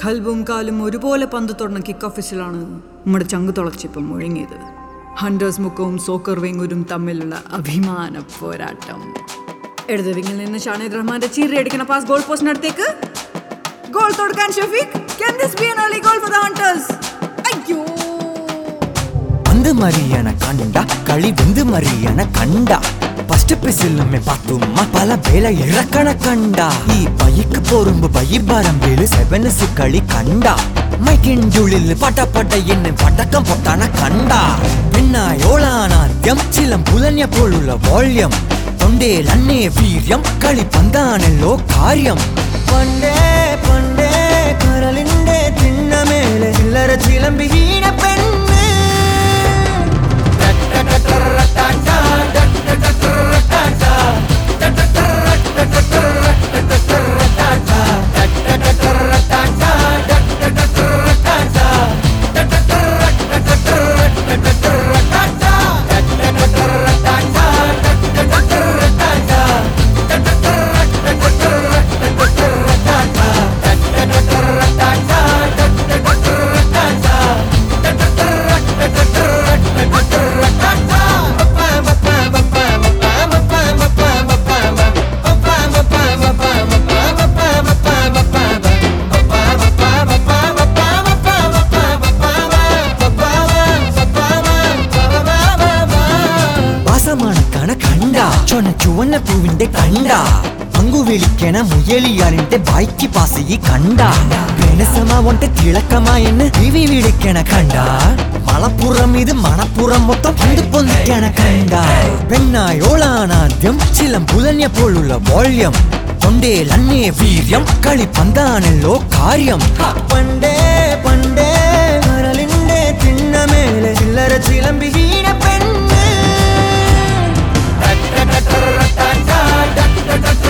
കൽബും കാലും ഒരുപോലെ പന്ത് തൊടുന്ന കിക്ക് ഓഫീസിലാണ് നമ്മുടെ ചങ്ക് തുളച്ചിപ്പം മുഴങ്ങിയത്. ഹണ്ടേഴ്സ് മുക്കവും സോക്കർ വെങ്ങൂരും തമ്മിലുള്ള അഭിമാന പോരാട്ടം. ഇടത് വിങ്ങിൽ നിന്ന് ഷാനീദ് റഹ്മാന്റെ ചീറിയടിക്കുന്ന പാസ് ഗോൾ പോസ്റ്റിനടുത്തേക്ക്. ഗോൾ തൊടുക്കാൻ Shafeeq. Can this be an early goal for the Hunters? അയ്യോ, പന്ത് മറിയണ കണ്ട കളി വെന്ത് മറിയണ കണ്ട ഫസ്റ്റ് പിസിലുമേ പാത്തുമ്മ പല വേല ഇറക്കണ കണ്ട ഈ ബൈക്ക് പോറുമ്പോ ബൈബാരമ്പേല് സെവൻസ് കളി കണ്ട മൈക്കിൻ്റുള്ളിൽ പട്ടപ്പട്ട എന്ന് പടക്കം പൊട്ടണ കണ്ട പെണ്ണായോളാനാദ്യം ചിലം പുലഞ്ഞപ്പോഴുള്ള വോള്യം തൊണ്ടേലന്നേ വീര്യം കളി പന്താണല്ലോ കാര്യം പണ്ടേ പണ്ടേ കരളിന്റെ തിണ്ണമേലെ ചില്ലറ ചിലമ്പി വീണ പെണ്ണ് ചുവന്ന പൂവിന്റെ കണ്ട പങ്കു വിളിക്കണ മുയലിയാളിന്റെ ബൈക്ക് പാസ് ഈ കണ്ട ഗണസമാവന്റെ തിളക്കമാ എന്ന് ടിവി വിളിക്കണ കണ്ട മലപ്പുറം ഇത് മണപ്പുറം മൊത്തം പന്ത് പൊന്തിക്കണ കണ്ട പെണ്ണായോളാനാദ്യം ചിലം പുലഞ്ഞപ്പോഴുള്ള വോള്യം തൊണ്ടേലന്നേ വീര്യം കളി പന്താണല്ലോ കാര്യം പണ്ടേ പണ്ടേ കരളിന്റെ തിണ്ണമേലെ ചില്ലറ ചിലമ്പി വീണ പെണ്ണ്